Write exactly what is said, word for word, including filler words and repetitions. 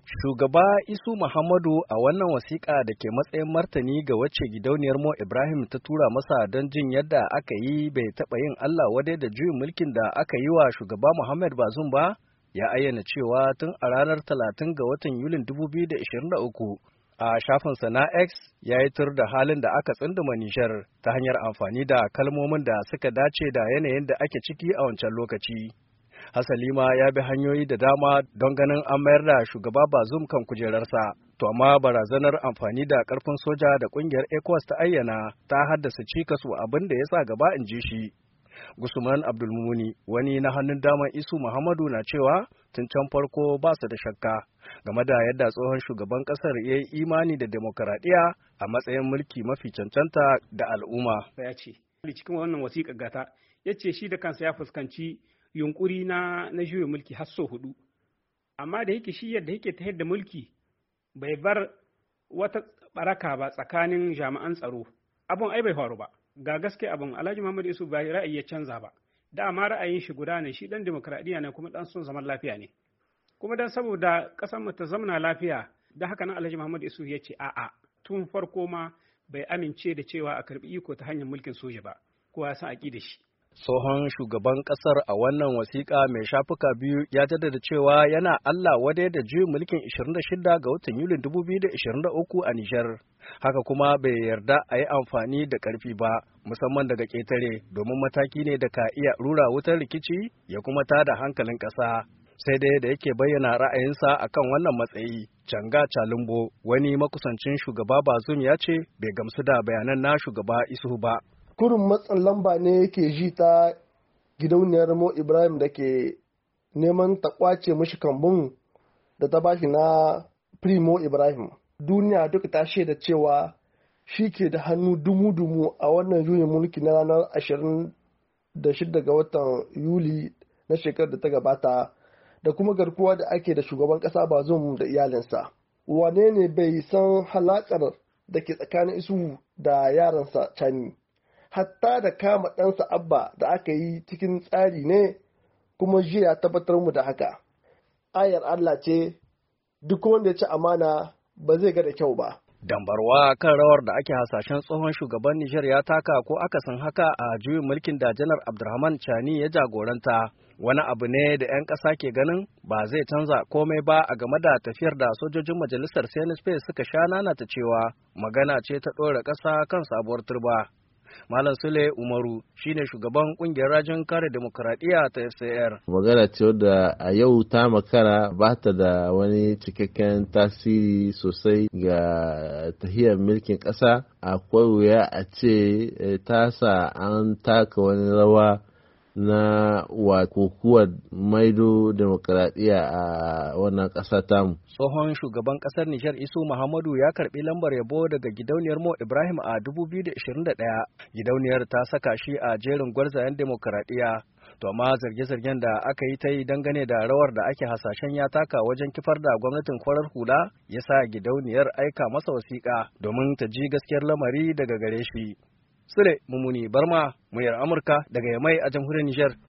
Shugaba Isu Muhammadu a wannan wasiƙa da ke matsayin martani ga wacce gidauniyar Mo Ibrahim ta tura masa don jin yadda aka yi bai taɓa yin Allah wadai da juyin mulkin da aka yi wa shugaba Muhammad Bazoum ba, ya ayyana cewa tun a ranar talatin ga watan Yulin dubu biyu da ishirin da uku a shafinsa na X ya yi tur da halin da aka tsunduma Nijar ta hanyar amfani da kalmomin da suka dace da yanayin da ake ciki a wancan lokaci. Hasali ma ya bi hanyoyi da dama don ganin an mayar da shugaba Bazoum kan kujerarsa, to amma barazanar amfani da karfin soja da kungiyar ECOWAS ta ayyana ta haddasa cikas wa abin da ya sa gaba in ji shi. Gusman Abdulmumuni, wani na hannun daman Isu Muhammadu, na cewa tun can farko ba su da shakka game da yadda tsohon shugaban kasar ya yi imani da demokaradiyya a matsayin mulki mafi cancanta da al'umma. Ya ce, cikin wannan wasiƙar gata, ya ce shi da kansa ya fuskanci yunkuri na na juya mulki har so hudu, amma da yake shi yadda yake ta da mulki bai bar wata baraka ba tsakanin jami'an tsaro, abun ai bai faru ba. Ga gaske abun Alhaji Muhammad Isu bai ra'ayi ya canza ba, dama ra'ayin shi guda ne, shi dan demokradiyya ne kuma dan son zaman lafiya ne, kuma dan saboda kasar mu ta zamana lafiya, da haka nan Alhaji Muhammad Isu ya ce a'a, tun farko ma bai amince da cewa a karbi iko ta hanyar mulkin soja ba, kowa ya san aqidar shi. Tsohon shugaban ƙasar a wannan wasiƙa mai shafuka biyu ya jaddada cewa yana Allah wadai da juyin mulkin ishirin da shida ga watan Yulin dubu biyu da ishirin da uku a Nijar. Haka kuma bai yarda a yi amfani da ƙarfi ba, musamman daga ƙetare, domin mataki ne da ka iya rura wutar rikici ya kuma tada hankalin ƙasa. Sai dai da yake bayyana ra'ayinsa akan wannan matsayi, Canga Calumbo, wani makusancin shugaba Bazoum, ya ce bai gamsu da bayanan na shugaba Isu ba. Kurin matsin lamba ne yake ji ta gidauniyar Mo Ibrahim da ke neman ta kwace mashi kambun da ta bashi na Primo Ibrahim. Duniya duka ta shaida cewa shi ke da hannu dumu-dumu a wannan juyin mulki na ranar ashirin da shida ga watan Yuli na shekarar da ta gabata, da kuma garkuwa da ake da shugaban ƙasa Bazoum da iyalinsa. Wane ne bai san halakar da ke tsakanin Isu da yaransa Cani? Hatta da kama ɗansa Abba da aka yi cikin tsari ne, kuma jiya tabbatar mu da haka. Ayar Allah ce, duk wanda ya ci amana ba zai ga da kyau ba. Dambarwa kan rawar da ake hasashen tsohon shugaban Nijar ya taka ko akasin haka a juyin mulkin da Janar Abdurrahman Chani ya jagoranta, wani abu ne da 'yan ƙasa ke ganin ba zai canza komai ba a game da tafiyar da sojojin majalisar C N S P suka sha nanata cewa magana ce ta ɗora ƙasa kan sabuwar turba. Malam Sule Umaru shine shugaban kungiyar rajin kare demokuraɗiyya ta F C R. Magana ce wadda a yau ta makara ba ta da wani cikakken tasiri sosai ga tahiyar mulkin ƙasa. Akwai wuya a ce ta sa an taka wani rawa na wa kokuwar maido demokuraɗiyya a wannan ƙasa tamu. Tsohon shugaban ƙasar Nijar Isu Muhammadu ya karɓi lambar yabo daga gidauniyar Mo Ibrahim a dubu biyu da ishirin da ɗaya. Gidauniyar ta saka shi a jerin gwarzayen demokuraɗiyya. To amma zarge-zargen da aka yi ta yi dangane da rawar da ake hasashen ya taka wajen kifar da gwamnatin farar hula ya sa gidauniyar aika masa wasiƙa domin ta ji gaskiyar lamari daga gare shi. Sule Mumuni Barma, muryar Amurka daga Yamai a jamhuriyar Nijar.